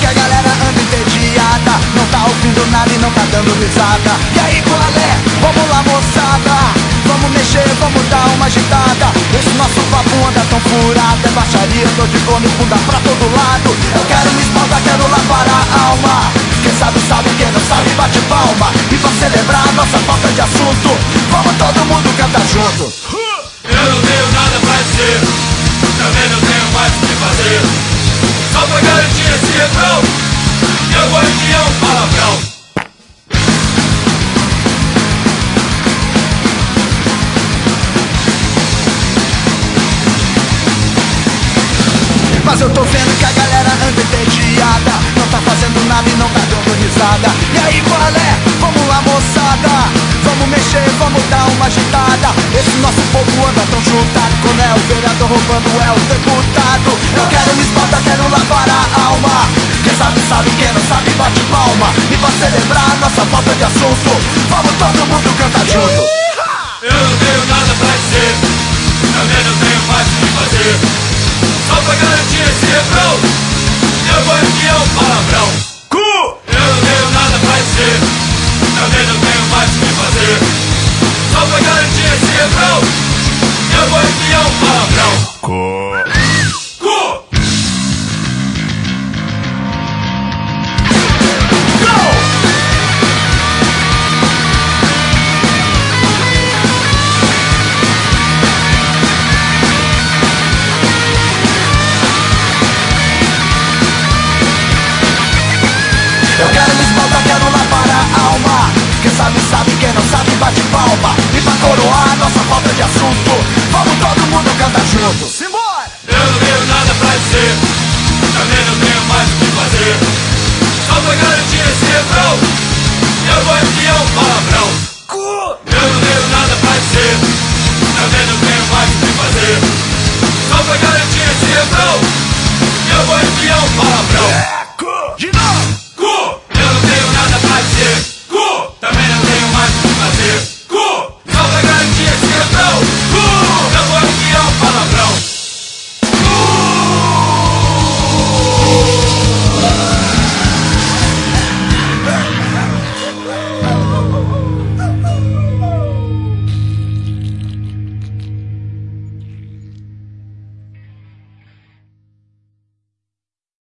que a galera anda entediada, não tá ouvindo nada e não tá dando risada. E aí, qual é? Vamos lá, moçada, vamos mexer, vamos dar uma agitada. Esse nosso papo anda tão furado, é baixaria, dor de fome, funda pra todo lado. Eu quero me espalhar, quero lavar a alma. Quem sabe sabe, quem não sabe bate palma. E pra celebrar nossa falta de assunto, vamos todo mundo cantar junto. Eu não tenho nada pra dizer, também não tenho mais o que fazer. Só pra garantir esse refrão, eu vou enviar um palavrão. Mas eu tô vendo que a galera anda entediada, não tá fazendo nada e não tá dando risada. E aí, qual é? Vamos lá, moçada, vamos mexer, vamos dar uma agitada. Esse nosso povo anda tão juntado, quando é o vereador roubando é o deputado. Eu quero me espalhar, quero lavar a alma. Quem sabe sabe, quem não sabe bate palma. E pra celebrar nossa falta de assunto, vamos todo mundo cantar junto. Eu não tenho nada pra dizer, também não tenho mais o que fazer. Só pra garantir esse refrão, eu vou enviar um palavrão. Eu não tenho nada pra dizer, também não tenho mais o que fazer. Só pra garantir esse refrão, eu vou enviar um palavrão. Eu quero me espalhar, quero lavar a alma. Quem sabe sabe, quem não sabe bate palma. E pra coroar nossa falta de assunto, vamos todo mundo cantar junto. Simbora! Eu não tenho nada pra dizer, também não tenho